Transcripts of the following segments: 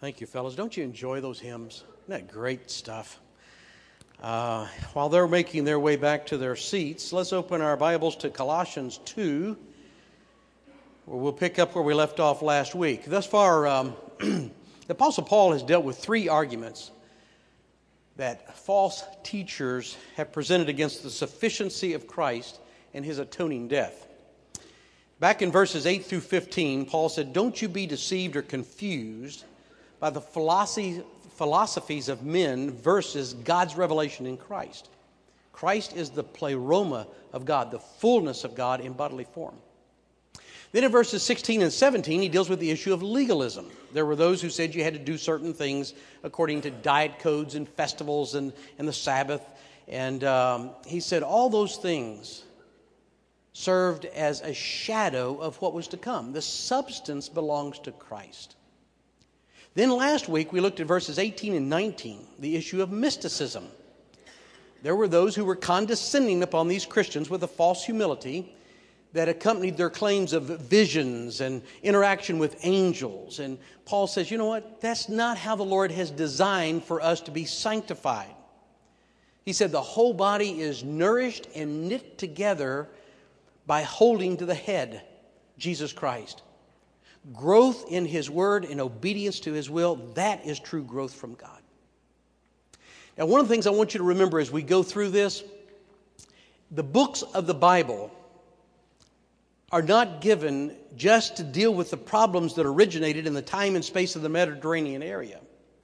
Thank you, fellas. Don't you enjoy those hymns? Isn't that great stuff? While they're making their way back to their seats, let's open our Bibles to Colossians 2, where we'll pick up where we left off last week. Thus far, the Apostle Paul has dealt with three arguments that false teachers have presented against the sufficiency of Christ and his atoning death. Back in verses 8 through 15, Paul said, "Don't you be deceived or confused by the philosophies of men versus God's revelation in Christ. Christ is the pleroma of God, the fullness of God in bodily form." Then in verses 16 and 17, he deals with the issue of legalism. There were those who said you had to do certain things according to diet codes and festivals and the Sabbath. And he said all those things served as a shadow of what was to come. The substance belongs to Christ. Then last week we looked at verses 18 and 19, the issue of mysticism. There were those who were condescending upon these Christians with a false humility that accompanied their claims of visions and interaction with angels. And Paul says, you know what? That's not how the Lord has designed for us to be sanctified. He said the whole body is nourished and knit together by holding to the head, Jesus Christ. Growth in His Word and obedience to His will, that is true growth from God. Now, one of the things I want you to remember as we go through this, the books of the Bible are not given just to deal with the problems that originated in the time and space of the Mediterranean area.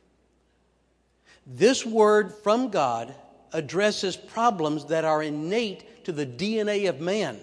This Word from God addresses problems that are innate to the DNA of man.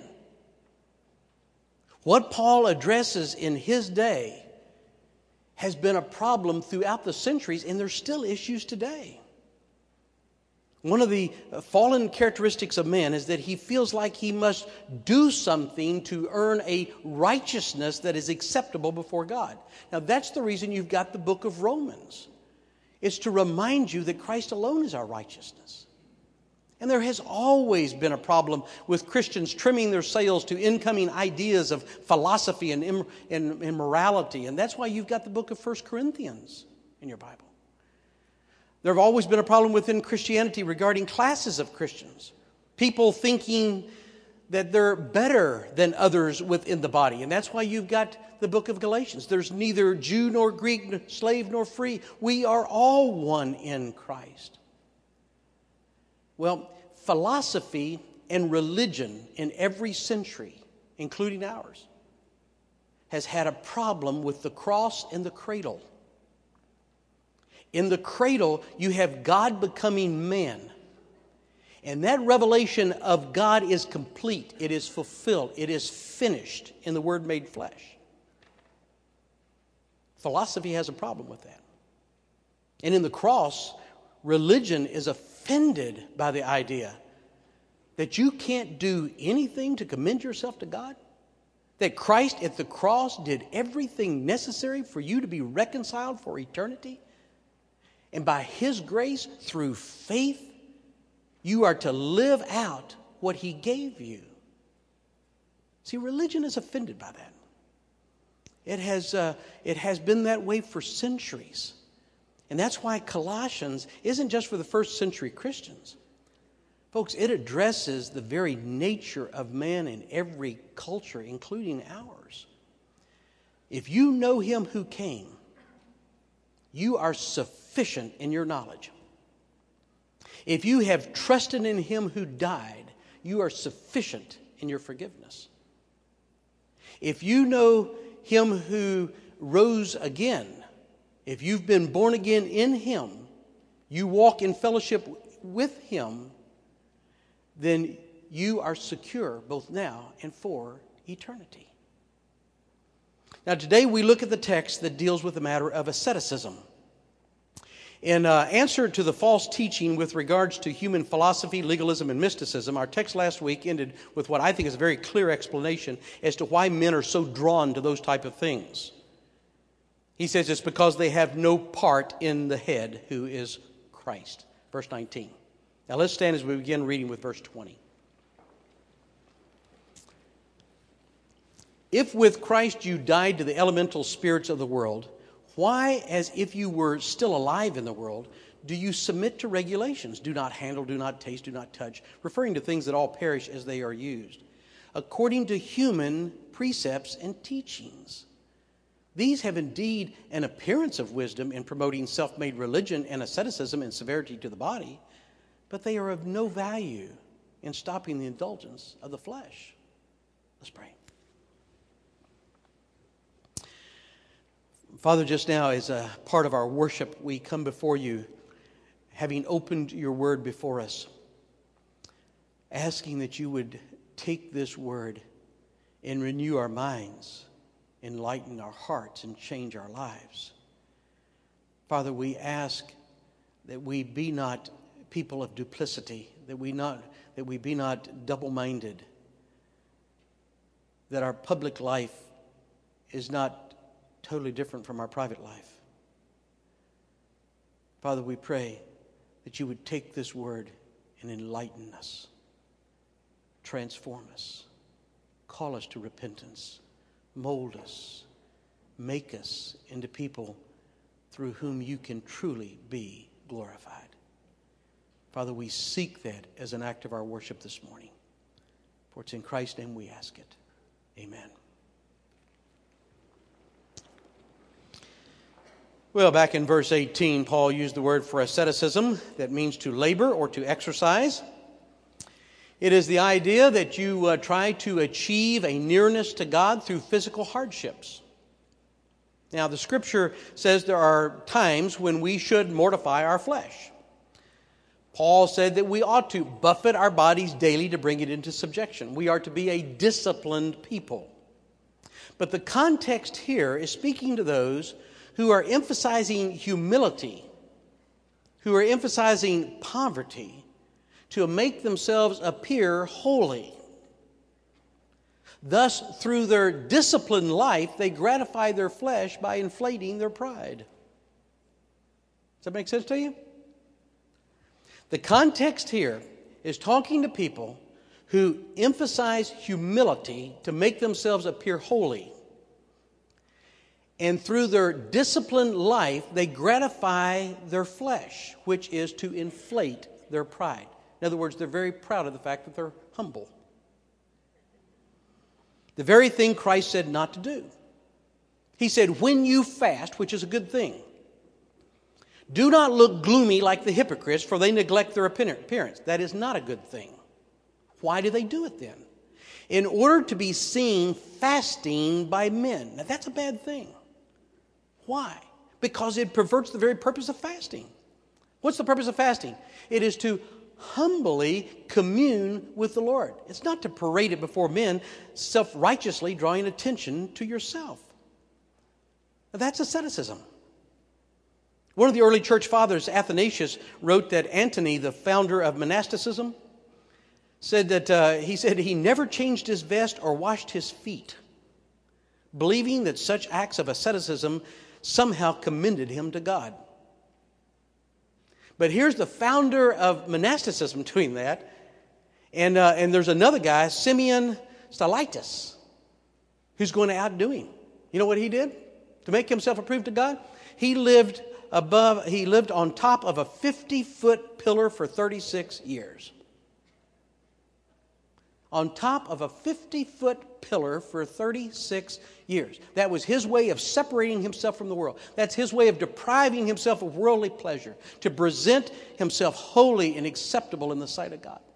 What Paul addresses in his day has been a problem throughout the centuries, and there's still issues today. One of the fallen characteristics of man is that he feels like he must do something to earn a righteousness that is acceptable before God. Now, that's the reason you've got the book of Romans. It's to remind you that Christ alone is our righteousness. And there has always been a problem with Christians trimming their sails to incoming ideas of philosophy and immorality. And that's why you've got the book of 1 Corinthians in your Bible. There have always been a problem within Christianity regarding classes of Christians. People thinking that they're better than others within the body. And that's why you've got the book of Galatians. There's neither Jew nor Greek, slave nor free. We are all one in Christ. Well, philosophy and religion in every century, including ours, has had a problem with the cross and the cradle. In the cradle, you have God becoming man. And that revelation of God is complete. It is fulfilled. It is finished in the Word made flesh. Philosophy has a problem with that. And in the cross, religion is offended by the idea that you can't do anything to commend yourself to God. That Christ at the cross did everything necessary for you to be reconciled for eternity. And by His grace, through faith, you are to live out what He gave you. See, religion is offended by that. It has been that way for centuries. And that's why Colossians isn't just for the first century Christians. Folks, it addresses the very nature of man in every culture, including ours. If you know Him who came, you are sufficient in your knowledge. If you have trusted in Him who died, you are sufficient in your forgiveness. If you know Him who rose again, if you've been born again in Him, you walk in fellowship with Him, then you are secure both now and for eternity. Now today we look at the text that deals with the matter of asceticism. In answer to the false teaching with regards to human philosophy, legalism, and mysticism, our text last week ended with what I think is a very clear explanation as to why men are so drawn to those type of things. He says it's because they have no part in the head, who is Christ. Verse 19. Now let's stand as we begin reading with verse 20. If with Christ you died to the elemental spirits of the world, Why, as if you were still alive in the world, do you submit to regulations? Do not handle, do not taste, do not touch, referring to things that all perish as they are used, according to human precepts and teachings. These have indeed an appearance of wisdom in promoting self-made religion and asceticism and severity to the body, but they are of no value in stopping the indulgence of the flesh. Let's pray. Father, just now as a part of our worship, we come before you, having opened your word before us, asking that you would take this word and renew our minds, enlighten our hearts, and change our lives. Father, we ask that we be not people of duplicity, that we be not double-minded, that our public life is not totally different from our private life. Father, we pray that you would take this word and enlighten us, transform us, call us to repentance, mold us, make us into people through whom you can truly be glorified. Father, we seek that as an act of our worship this morning. For it's in Christ's name we ask it. Amen. Well, back in verse 18, Paul used the word for asceticism that means to labor or to exercise. It is the idea that you try to achieve a nearness to God through physical hardships. Now, the Scripture says there are times when we should mortify our flesh. Paul said that we ought to buffet our bodies daily to bring it into subjection. We are to be a disciplined people. But the context here is speaking to those who are emphasizing humility, who are emphasizing poverty, to make themselves appear holy. Thus, through their disciplined life, they gratify their flesh by inflating their pride. Does that make sense to you? The context here is talking to people who emphasize humility to make themselves appear holy. And through their disciplined life, they gratify their flesh, which is to inflate their pride. In other words, they're very proud of the fact that they're humble. The very thing Christ said not to do. He said, when you fast, which is a good thing, do not look gloomy like the hypocrites, for they neglect their appearance. That is not a good thing. Why do they do it then? In order to be seen fasting by men. Now, that's a bad thing. Why? Because it perverts the very purpose of fasting. What's the purpose of fasting? It is to humbly commune with the Lord. It's not to parade it before men, self-righteously drawing attention to yourself. Now, that's asceticism. One of the early church fathers, Athanasius, wrote that Antony, the founder of monasticism, said that he never changed his vest or washed his feet, believing that such acts of asceticism somehow commended him to God. But here's the founder of monasticism doing that, and there's another guy, Simeon Stylites, who's going to outdo him. You know what he did to make himself approved to God? He lived on top of a 50-foot pillar for 36 years. On top of a 50-foot pillar for 36 years. That was his way of separating himself from the world. That's his way of depriving himself of worldly pleasure, to present himself holy and acceptable in the sight of God.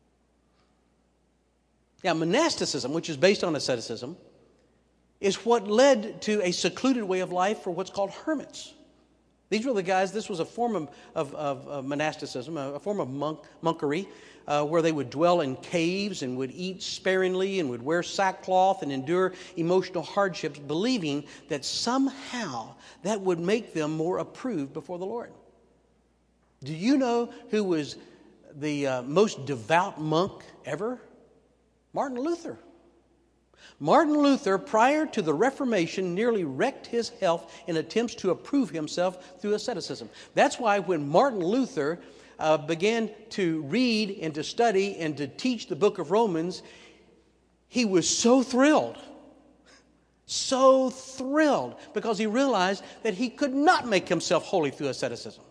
Now, monasticism, which is based on asceticism, is what led to a secluded way of life for what's called hermits. These were the guys, this was a form of monasticism, a form of monkery, where they would dwell in caves and would eat sparingly and would wear sackcloth and endure emotional hardships, believing that somehow that would make them more approved before the Lord. Do you know who was the most devout monk ever? Martin Luther. Martin Luther, prior to the Reformation, nearly wrecked his health in attempts to approve himself through asceticism. That's why when Martin Luther began to read and to study and to teach the book of Romans, he was so thrilled so thrilled because he realized that he could not make himself holy through asceticism.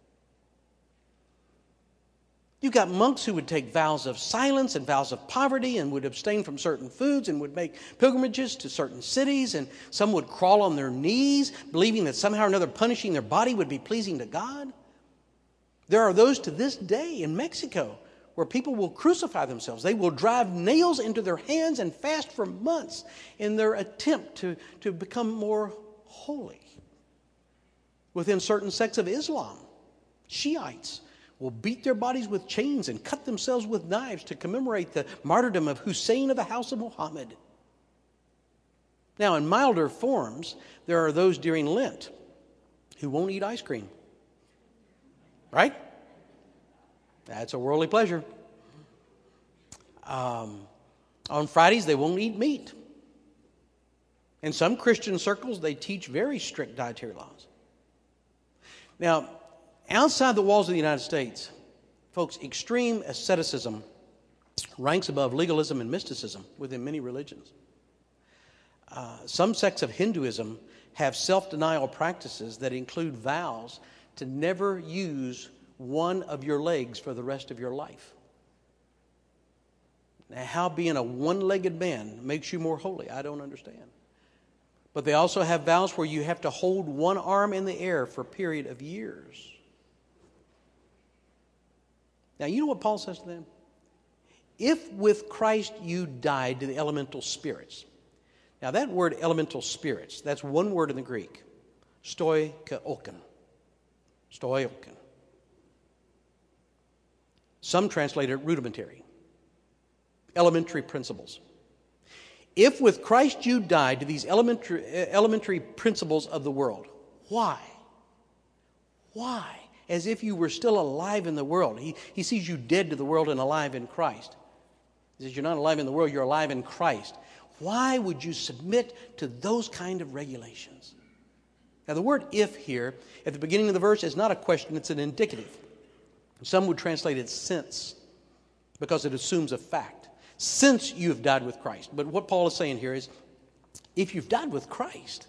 You've got monks who would take vows of silence and vows of poverty and would abstain from certain foods and would make pilgrimages to certain cities, and some would crawl on their knees, believing that somehow or another punishing their body would be pleasing to God. There are those to this day in Mexico where people will crucify themselves. They will drive nails into their hands and fast for months in their attempt to become more holy. Within certain sects of Islam, Shiites will beat their bodies with chains and cut themselves with knives to commemorate the martyrdom of Hussein of the house of Muhammad. Now, in milder forms, there are those during Lent who won't eat ice cream. Right? That's a worldly pleasure. On Fridays, they won't eat meat. In some Christian circles, they teach very strict dietary laws. Now, outside the walls of the United States, folks, extreme asceticism ranks above legalism and mysticism within many religions. Some sects of Hinduism have self-denial practices that include vows to never use one of your legs for the rest of your life. Now, how being a one-legged man makes you more holy, I don't understand. But they also have vows where you have to hold one arm in the air for a period of years. Now, you know what Paul says to them? If with Christ you died to the elemental spirits. Now, that word elemental spirits, that's one word in the Greek. Stoikoken. Stoikoken. Some translate it rudimentary. Elementary principles. If with Christ you died to these elementary principles of the world, why? Why? As if you were still alive in the world. He sees you dead to the world and alive in Christ. He says you're not alive in the world, you're alive in Christ. Why would you submit to those kind of regulations? Now the word if here, at the beginning of the verse, is not a question, it's an indicative. Some would translate it since, because it assumes a fact. Since you have died with Christ. But what Paul is saying here is, if you've died with Christ,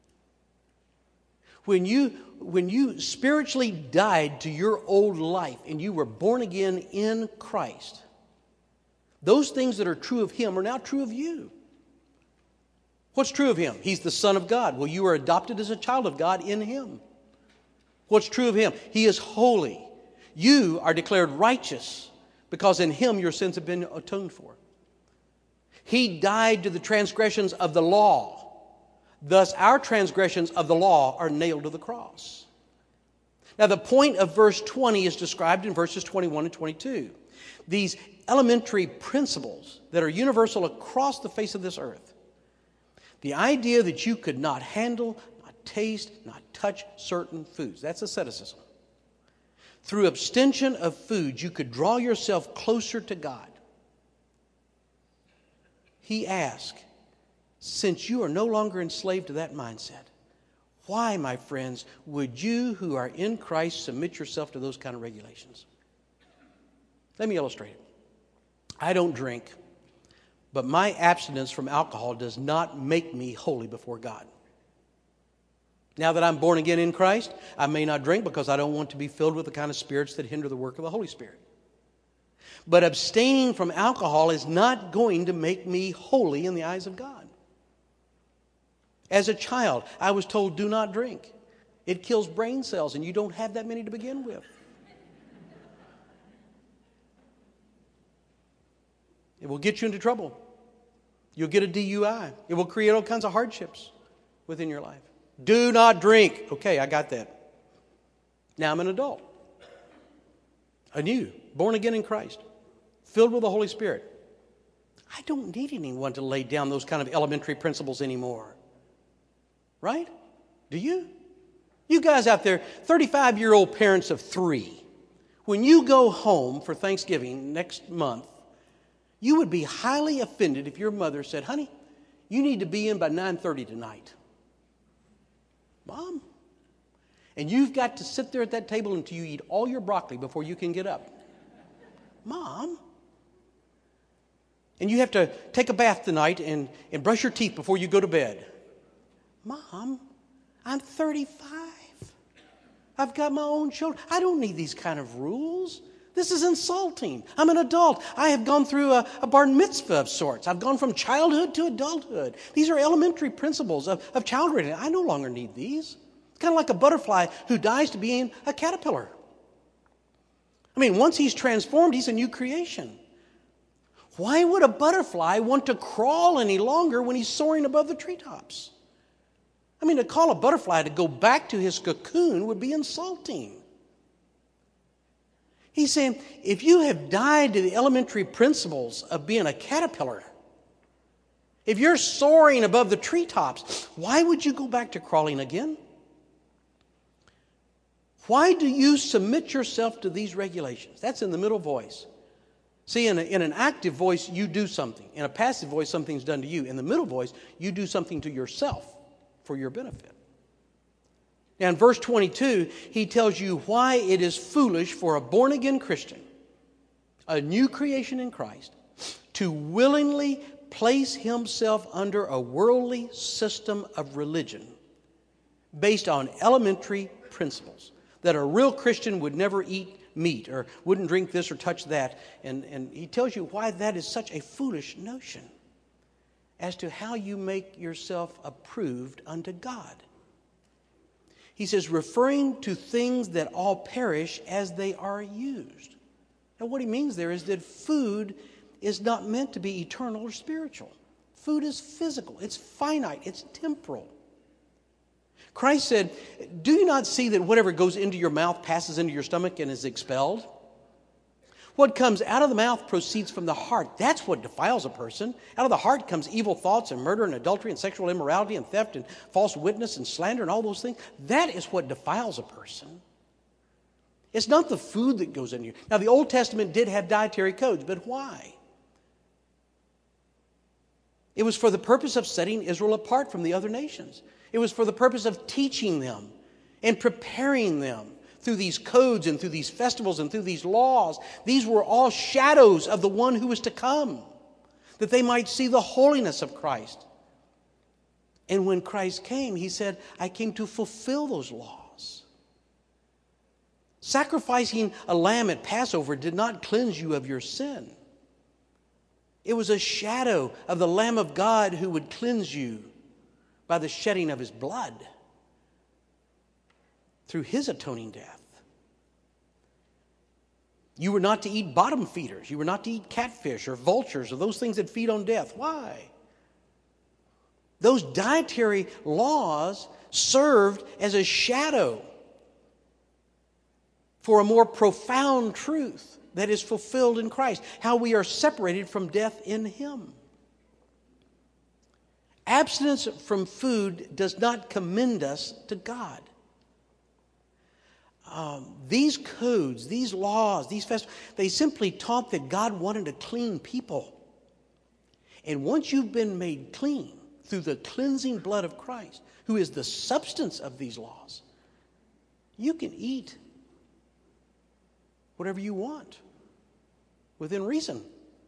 when you spiritually died to your old life and you were born again in Christ, those things that are true of Him are now true of you. What's true of Him? He's the Son of God. Well, you are adopted as a child of God in Him. What's true of Him? He is holy. You are declared righteous because in Him your sins have been atoned for. He died to the transgressions of the law. Thus, our transgressions of the law are nailed to the cross. Now, the point of verse 20 is described in verses 21 and 22. These elementary principles that are universal across the face of this earth. The idea that you could not handle, not taste, not touch certain foods. That's asceticism. Through abstention of food, you could draw yourself closer to God. He asked, since you are no longer enslaved to that mindset, why, my friends, would you who are in Christ submit yourself to those kind of regulations? Let me illustrate it. I don't drink, but my abstinence from alcohol does not make me holy before God. Now that I'm born again in Christ, I may not drink because I don't want to be filled with the kind of spirits that hinder the work of the Holy Spirit. But abstaining from alcohol is not going to make me holy in the eyes of God. As a child, I was told, do not drink. It kills brain cells, and you don't have that many to begin with. It will get you into trouble. You'll get a DUI. It will create all kinds of hardships within your life. Do not drink. Okay, I got that. Now I'm an adult. Anew, born again in Christ, filled with the Holy Spirit. I don't need anyone to lay down those kind of elementary principles anymore. Right? Do you? You guys out there, 35-year-old parents of 3, when you go home for Thanksgiving next month, you would be highly offended if your mother said, honey, you need to be in by 9:30 tonight. Mom? And you've got to sit there at that table until you eat all your broccoli before you can get up. Mom? And you have to take a bath tonight and brush your teeth before you go to bed. Mom, I'm 35. I've got my own children. I don't need these kind of rules. This is insulting. I'm an adult. I have gone through a bar mitzvah of sorts. I've gone from childhood to adulthood. These are elementary principles of child rearing. I no longer need these. It's kind of like a butterfly who dies to being a caterpillar. I mean, once he's transformed, he's a new creation. Why would a butterfly want to crawl any longer when he's soaring above the treetops? I mean, to call a butterfly to go back to his cocoon would be insulting. He's saying, if you have died to the elementary principles of being a caterpillar, if you're soaring above the treetops, why would you go back to crawling again? Why do you submit yourself to these regulations? That's in the middle voice. See, in an active voice, you do something. In a passive voice, something's done to you. In the middle voice, you do something to yourself for your benefit. Now, in verse 22, he tells you why it is foolish for a born-again Christian, a new creation in Christ, to willingly place himself under a worldly system of religion based on elementary principles, that a real Christian would never eat meat or wouldn't drink this or touch that. And he tells you why that is such a foolish notion as to how you make yourself approved unto God. He says, referring to things that all perish as they are used. Now, what he means there is that food is not meant to be eternal or spiritual. Food is physical, it's finite, it's temporal. Christ said, do you not see that whatever goes into your mouth passes into your stomach and is expelled? What comes out of the mouth proceeds from the heart. That's what defiles a person. Out of the heart comes evil thoughts and murder and adultery and sexual immorality and theft and false witness and slander and all those things. That is what defiles a person. It's not the food that goes in you. Now, the Old Testament did have dietary codes, but why? It was for the purpose of setting Israel apart from the other nations. It was for the purpose of teaching them and preparing them through these codes and through these festivals and through these laws. These were all shadows of the one who was to come, that they might see the holiness of Christ. And when Christ came, he said, I came to fulfill those laws. Sacrificing a lamb at Passover did not cleanse you of your sin. It was a shadow of the Lamb of God who would cleanse you by the shedding of his blood through his atoning death. You were not to eat bottom feeders. You were not to eat catfish or vultures or those things that feed on death. Why? Those dietary laws served as a shadow for a more profound truth that is fulfilled in Christ, how we are separated from death in him. Abstinence from food does not commend us to God. These codes, these laws, these festivals, they simply taught that God wanted a clean people. And once you've been made clean through the cleansing blood of Christ, who is the substance of these laws, you can eat whatever you want within reason.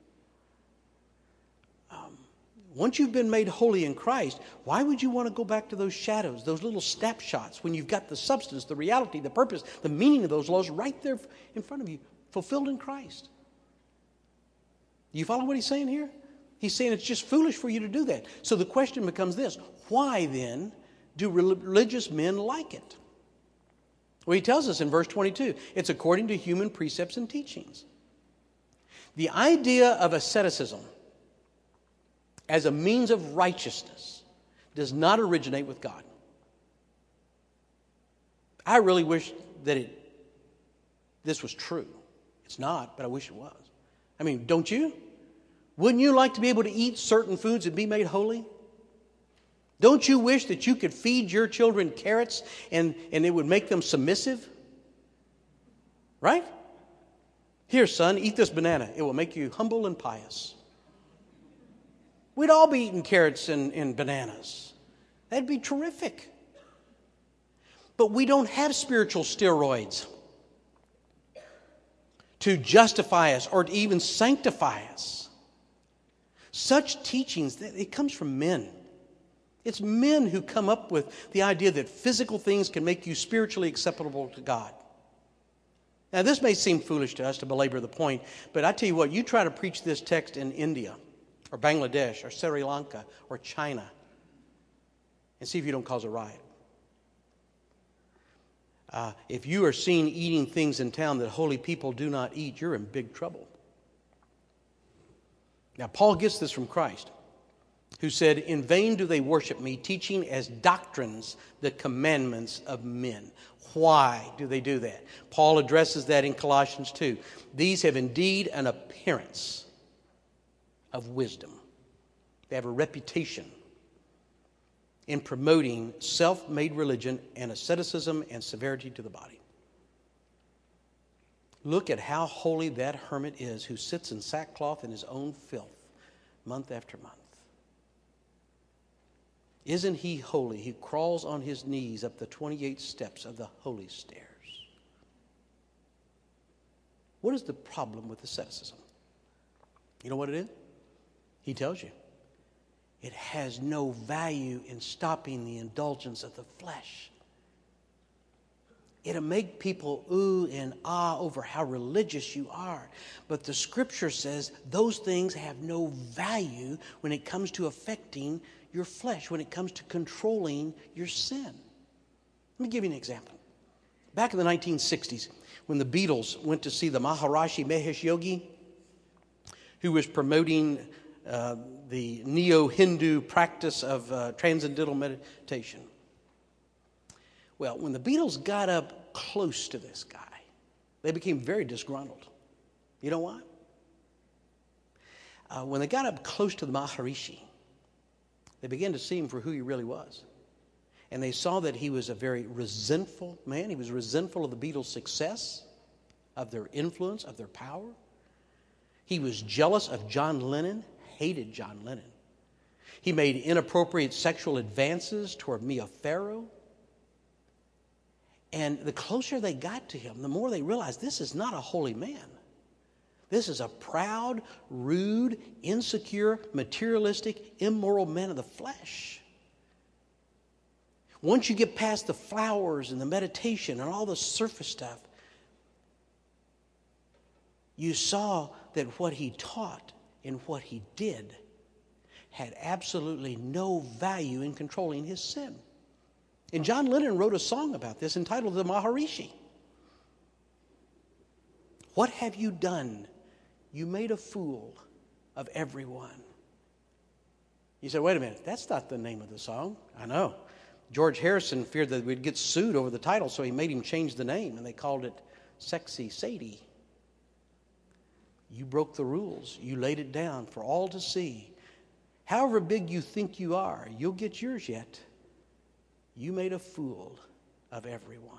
Once you've been made holy in Christ, why would you want to go back to those shadows, those little snapshots, when you've got the substance, the reality, the purpose, the meaning of those laws right there in front of you, fulfilled in Christ? Do you follow what he's saying here? He's saying it's just foolish for you to do that. So the question becomes this: why then do religious men like it? Well, he tells us in verse 22, it's according to human precepts and teachings. The idea of asceticism as a means of righteousness does not originate with God. I really wish that this was true. It's not, but I wish it was. I mean, don't you? Wouldn't you like to be able to eat certain foods and be made holy? Don't you wish that you could feed your children carrots and it would make them submissive? Right? Here, son, eat this banana. It will make you humble and pious. We'd all be eating carrots and bananas. That'd be terrific. But we don't have spiritual steroids to justify us or to even sanctify us. Such teachings, it comes from men. It's men who come up with the idea that physical things can make you spiritually acceptable to God. Now, this may seem foolish to us to belabor the point, but I tell you what, you try to preach this text in India or Bangladesh or Sri Lanka or China and see if you don't cause a riot. If you are seen eating things in town that holy people do not eat, you're in big trouble. Now, Paul gets this from Christ, who said, "In vain do they worship me, teaching as doctrines the commandments of men." Why do they do that? Paul addresses that in Colossians 2. These have indeed an appearance of wisdom. They have a reputation in promoting self-made religion and asceticism and severity to the body. Look at how holy that hermit is who sits in sackcloth in his own filth month after month. Isn't he holy? He crawls on his knees up the 28 steps of the holy stairs. What is the problem with asceticism? You know what it is? He tells you. It has no value in stopping the indulgence of the flesh. It'll make people ooh and ah over how religious you are. But the Scripture says those things have no value when it comes to affecting your flesh, when it comes to controlling your sin. Let me give you an example. Back in the 1960s, when the Beatles went to see the Maharishi Mahesh Yogi, who was promoting the neo-Hindu practice of transcendental meditation. Well, when the Beatles got up close to this guy, they became very disgruntled. You know why? When they got up close to the Maharishi, they began to see him for who he really was. And they saw that he was a very resentful man. He was resentful of the Beatles' success, of their influence, of their power. He was jealous of John Lennon, hated John Lennon. He made inappropriate sexual advances toward Mia Farrow. And the closer they got to him, the more they realized this is not a holy man. This is a proud, rude, insecure, materialistic, immoral man of the flesh. Once you get past the flowers and the meditation and all the surface stuff, you saw that what he taught and what he did had absolutely no value in controlling his sin. And John Lennon wrote a song about this entitled The Maharishi. What have you done? You made a fool of everyone. You said, wait a minute, that's not the name of the song. I know. George Harrison feared that we'd get sued over the title, so he made him change the name, and they called it Sexy Sadie. You broke the rules. You laid it down for all to see. However big you think you are, you'll get yours yet. You made a fool of everyone.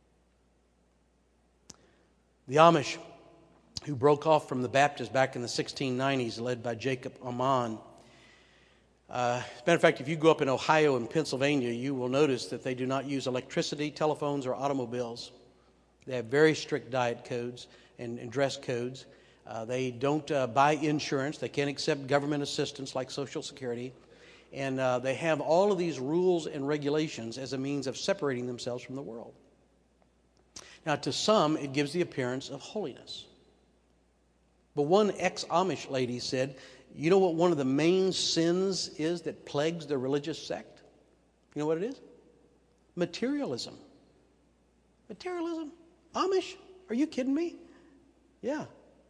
The Amish, who broke off from the Baptists back in the 1690s, led by Jacob Amon. As a matter of fact, if you go up in Ohio and Pennsylvania, you will notice that they do not use electricity, telephones, or automobiles. They have very strict diet codes and dress codes. They don't buy insurance. They can't accept government assistance like Social Security. And they have all of these rules and regulations as a means of separating themselves from the world. Now, to some, it gives the appearance of holiness. But one ex-Amish lady said, you know what one of the main sins is that plagues the religious sect? You know what it is? Materialism. Materialism? Amish? Are you kidding me? Yeah.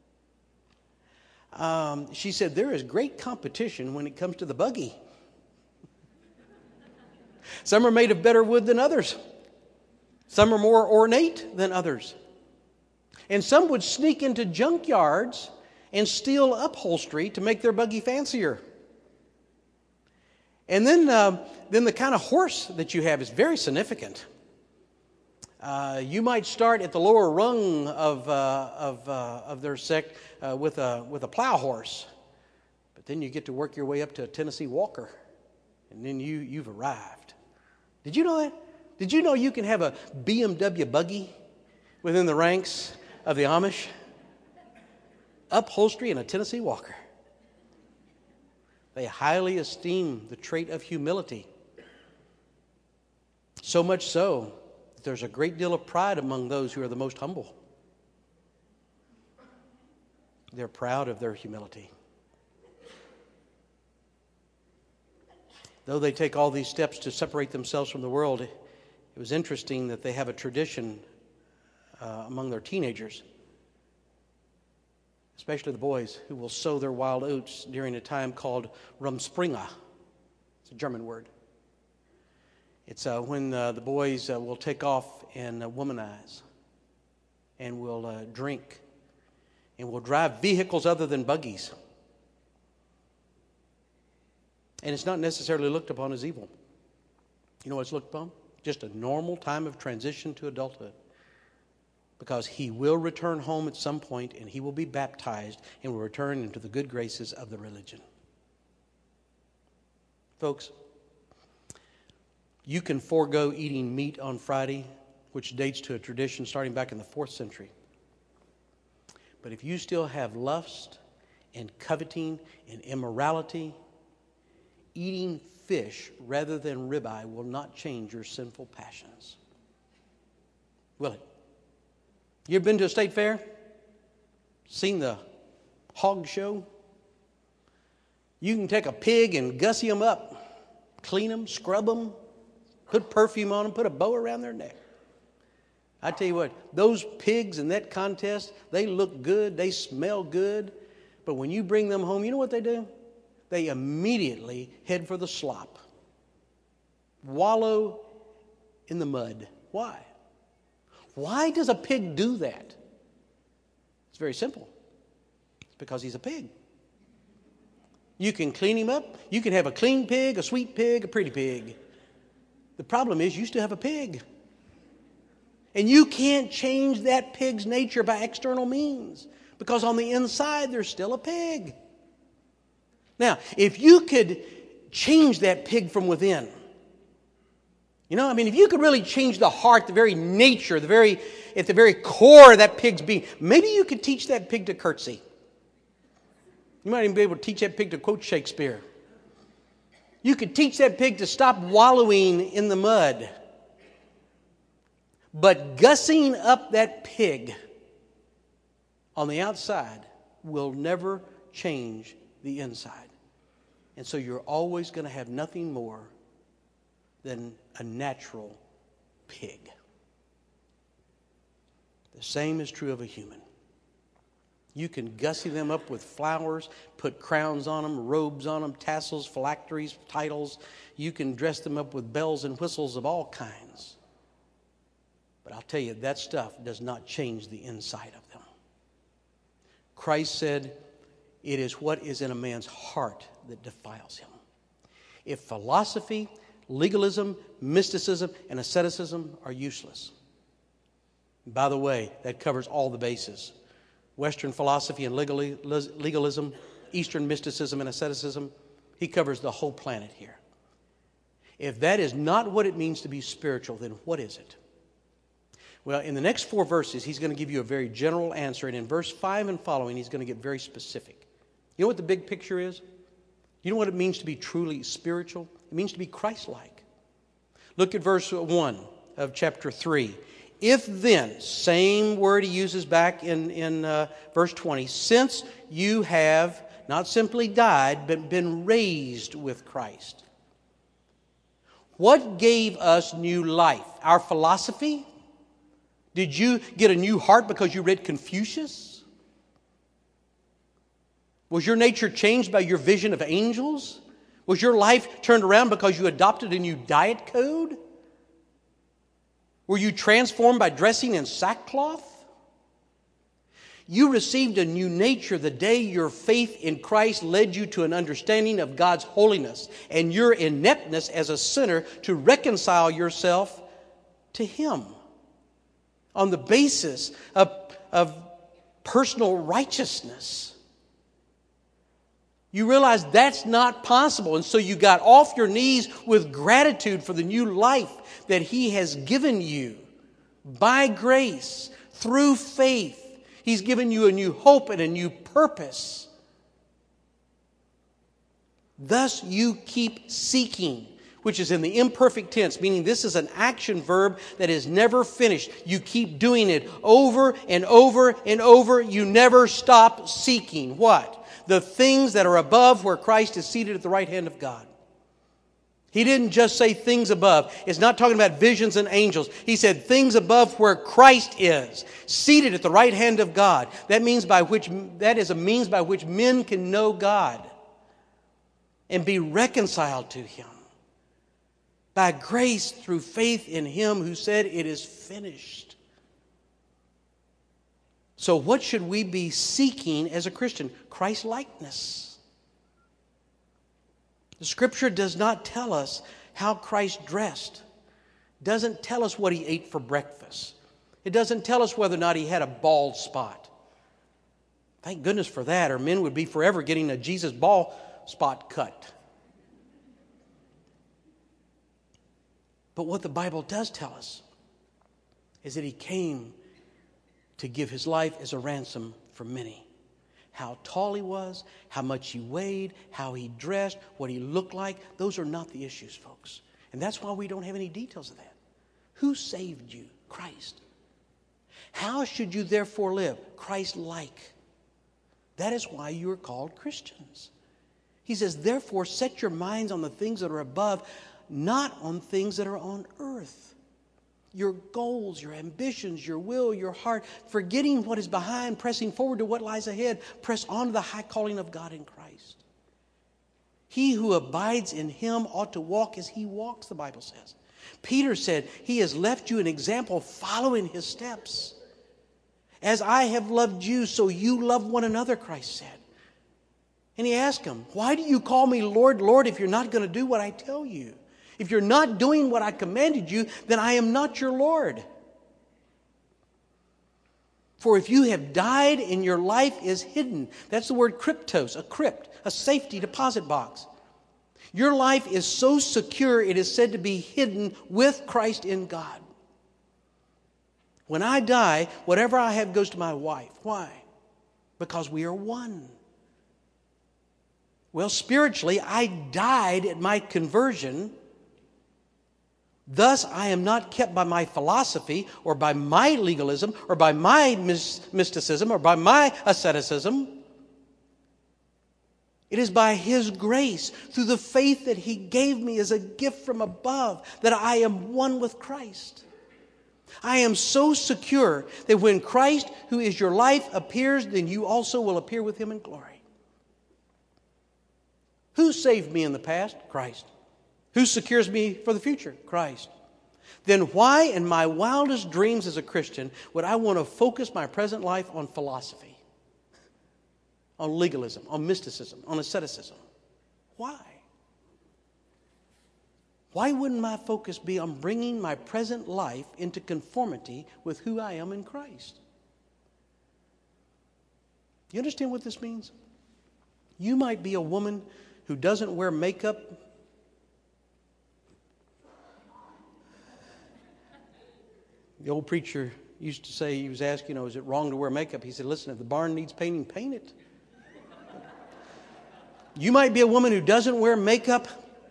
She said there is great competition when it comes to the buggy. Some are made of better wood than others. Some are more ornate than others. And some would sneak into junkyards and steal upholstery to make their buggy fancier. And then the kind of horse that you have is very significant. You might start at the lower rung of their sect with a plow horse, but then you get to work your way up to a Tennessee Walker, and then you've arrived. Did you know that? Did you know you can have a BMW buggy within the ranks of the Amish? Upholstery and a Tennessee Walker. They highly esteem the trait of humility. So much so that there's a great deal of pride among those who are the most humble. They're proud of their humility. Though they take all these steps to separate themselves from the world, it was interesting that they have a tradition among their teenagers, especially the boys, who will sow their wild oats during a time called Rumspringa. It's a German word. It's when the boys will take off and womanize and will drink and will drive vehicles other than buggies. And it's not necessarily looked upon as evil. You know what it's looked upon? Just a normal time of transition to adulthood. Because he will return home at some point and he will be baptized and will return into the good graces of the religion. Folks, you can forego eating meat on Friday, which dates to a tradition starting back in the 4th century. But if you still have lust and coveting and immorality, eating fish rather than ribeye will not change your sinful passions. Will it? You ever been to a state fair? Seen the hog show? You can take a pig and gussy them up, clean them, scrub them, put perfume on them, put a bow around their neck. I tell you what, those pigs in that contest, they look good, they smell good, but when you bring them home, you know what they do? They immediately head for the slop. Wallow in the mud. Why? Why does a pig do that? It's very simple. It's because he's a pig. You can clean him up. You can have a clean pig, a sweet pig, a pretty pig. The problem is you still have a pig. And you can't change that pig's nature by external means, because on the inside there's still a pig. Now, if you could change that pig from within, if you could really change the heart, the very nature, at the very core of that pig's being, maybe you could teach that pig to curtsy. You might even be able to teach that pig to quote Shakespeare. You could teach that pig to stop wallowing in the mud. But gussing up that pig on the outside will never change the inside. And so you're always going to have nothing more than a natural pig. The same is true of a human. You can gussy them up with flowers, put crowns on them, robes on them, tassels, phylacteries, titles. You can dress them up with bells and whistles of all kinds. But I'll tell you, that stuff does not change the inside of them. Christ said, it is what is in a man's heart that defiles him. If philosophy, legalism, mysticism, and asceticism are useless. By the way, that covers all the bases. Western philosophy and legalism, Eastern mysticism and asceticism, he covers the whole planet here. If that is not what it means to be spiritual, then what is it? Well, in the next 4 verses, he's going to give you a very general answer. And in verse 5 and following, he's going to get very specific. You know what the big picture is? You know what it means to be truly spiritual? It means to be Christ-like. Look at verse 1 of chapter 3. If then, same word he uses back in verse 20, since you have not simply died, but been raised with Christ. What gave us new life? Our philosophy? Did you get a new heart because you read Confucius? Was your nature changed by your vision of angels? Was your life turned around because you adopted a new diet code? Were you transformed by dressing in sackcloth? You received a new nature the day your faith in Christ led you to an understanding of God's holiness and your ineptness as a sinner to reconcile yourself to Him on the basis of personal righteousness. You realize that's not possible, and so you got off your knees with gratitude for the new life that He has given you by grace through faith. He's given you a new hope and a new purpose. Thus you keep seeking which is in the imperfect tense, meaning this is an action verb that is never finished. You keep doing it over and over and over. You never stop seeking what? The things that are above, where Christ is seated at the right hand of God. He didn't just say things above. It's not talking about visions and angels. He said things above where Christ is, seated at the right hand of God. That is a means by which men can know God and be reconciled to Him by grace through faith in Him who said it is finished. So what should we be seeking as a Christian? Christ-likeness. The Scripture does not tell us how Christ dressed. It doesn't tell us what He ate for breakfast. It doesn't tell us whether or not He had a bald spot. Thank goodness for that, or men would be forever getting a Jesus bald spot cut. But what the Bible does tell us is that He came to give His life as a ransom for many. How tall He was, how much He weighed, how He dressed, what He looked like, those are not the issues, folks. And that's why we don't have any details of that. Who saved you? Christ. How should you therefore live? Christ-like. That is why you are called Christians. He says, therefore, set your minds on the things that are above, not on things that are on earth. Your goals, your ambitions, your will, your heart, forgetting what is behind, pressing forward to what lies ahead, press on to the high calling of God in Christ. He who abides in Him ought to walk as He walks, the Bible says. Peter said, He has left you an example following His steps. As I have loved you, so you love one another, Christ said. And He asked him, why do you call me Lord, Lord, if you're not going to do what I tell you? If you're not doing what I commanded you, then I am not your Lord. For if you have died and your life is hidden, that's the word kryptos, a crypt, a safety deposit box. Your life is so secure, it is said to be hidden with Christ in God. When I die, whatever I have goes to my wife. Why? Because we are one. Well, spiritually, I died at my conversion. Thus, I am not kept by my philosophy or by my legalism or by my mysticism or by my asceticism. It is by His grace, through the faith that He gave me as a gift from above, that I am one with Christ. I am so secure that when Christ, who is your life, appears, then you also will appear with Him in glory. Who saved me in the past? Christ. Who secures me for the future? Christ. Then why in my wildest dreams as a Christian would I want to focus my present life on philosophy, on legalism, on mysticism, on asceticism? Why? Why wouldn't my focus be on bringing my present life into conformity with who I am in Christ? You understand what this means? You might be a woman who doesn't wear makeup. The old preacher used to say, he was asked, is it wrong to wear makeup? He said, listen, if the barn needs painting, paint it. You might be a woman who doesn't wear makeup,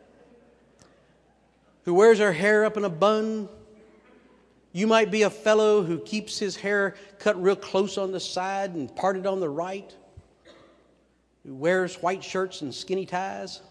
who wears her hair up in a bun. You might be a fellow who keeps his hair cut real close on the side and parted on the right, who wears white shirts and skinny ties.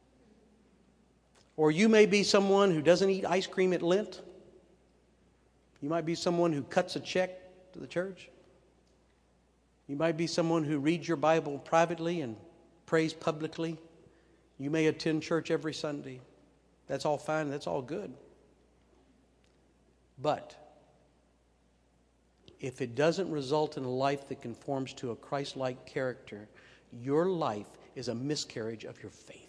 Or you may be someone who doesn't eat ice cream at Lent. You might be someone who cuts a check to the church. You might be someone who reads your Bible privately and prays publicly. You may attend church every Sunday. That's all fine. That's all good. But if it doesn't result in a life that conforms to a Christ-like character, your life is a miscarriage of your faith.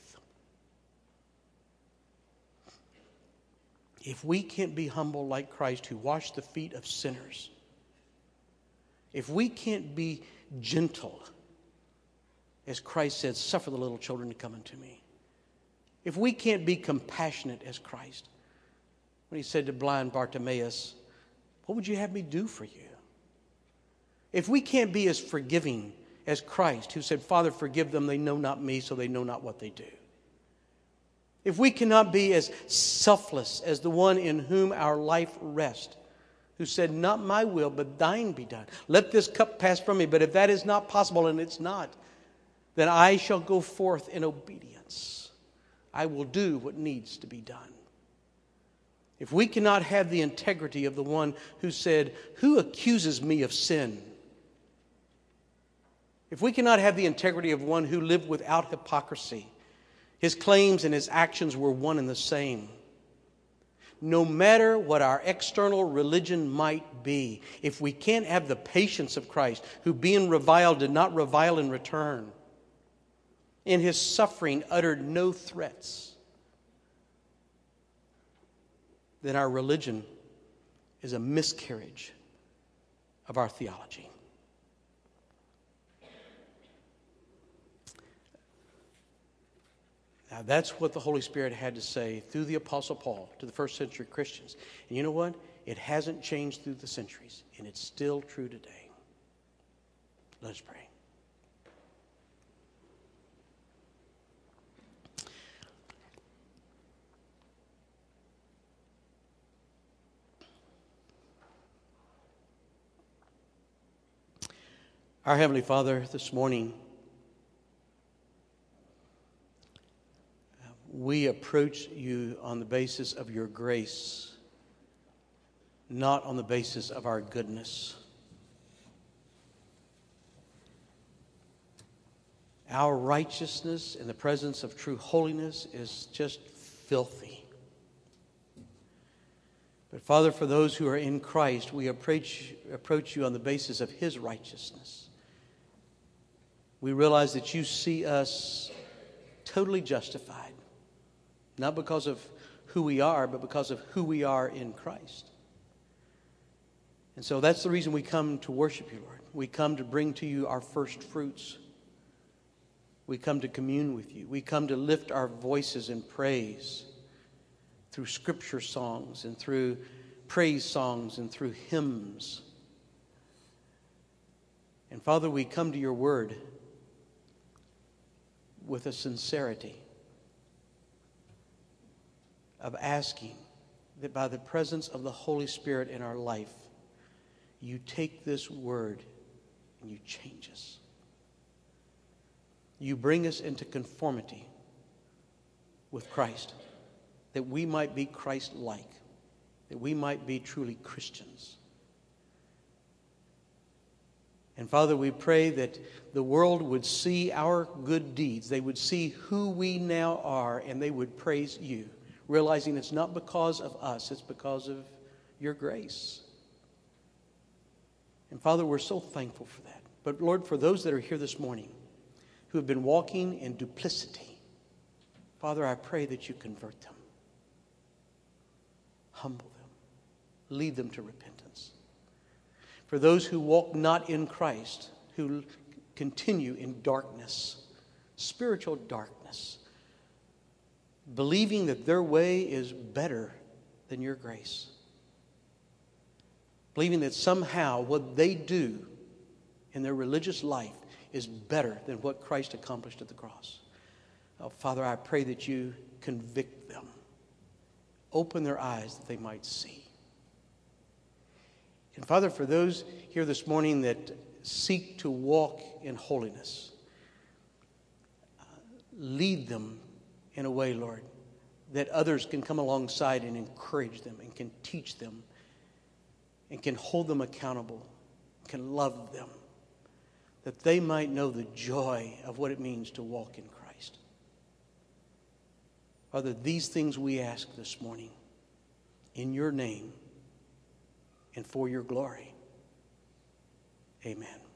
If we can't be humble like Christ, who washed the feet of sinners, if we can't be gentle, as Christ said, suffer the little children to come unto me. If we can't be compassionate as Christ, when He said to blind Bartimaeus, what would you have me do for you? If we can't be as forgiving as Christ, who said, Father, forgive them, they know not me, so they know not what they do. if we cannot be as selfless as the one in whom our life rests, who said, not my will, but thine be done. Let this cup pass from me. But if that is not possible, and it's not, then I shall go forth in obedience. I will do what needs to be done. If we cannot have the integrity of the one who said, who accuses me of sin? If we cannot have the integrity of one who lived without hypocrisy, his claims and his actions were one and the same. No matter what our external religion might be, if we can't have the patience of Christ, who being reviled did not revile in return, in his suffering uttered no threats, then our religion is a miscarriage of our theology. Now, that's what the Holy Spirit had to say through the Apostle Paul to the first century Christians. And you know what? It hasn't changed through the centuries, and it's still true today. Let us pray. Our Heavenly Father, this morning, we approach you on the basis of your grace, not on the basis of our goodness. Our righteousness in the presence of true holiness is just filthy. But Father, for those who are in Christ, we approach you on the basis of his righteousness. We realize that you see us totally justified, not because of who we are, but because of who we are in Christ. And so that's the reason we come to worship you, Lord. We come to bring to you our first fruits. We come to commune with you. We come to lift our voices in praise through scripture songs and through praise songs and through hymns. And Father, we come to your word with a sincerity of asking that by the presence of the Holy Spirit in our life, you take this word and you change us. You bring us into conformity with Christ, that we might be Christ-like, that we might be truly Christians. And Father, we pray that the world would see our good deeds. They would see who we now are, and they would praise you, realizing it's not because of us, it's because of your grace. And Father, we're so thankful for that. But Lord, for those that are here this morning who have been walking in duplicity, Father, I pray that you convert them, humble them, lead them to repentance. For those who walk not in Christ, who continue in darkness, spiritual darkness, believing that their way is better than your grace, believing that somehow what they do in their religious life is better than what Christ accomplished at the cross. Oh, Father, I pray that you convict them, open their eyes that they might see. And Father, for those here this morning that seek to walk in holiness, lead them in a way, Lord, that others can come alongside and encourage them and can teach them and can hold them accountable, can love them, that they might know the joy of what it means to walk in Christ. Father, these things we ask this morning in your name and for your glory. Amen.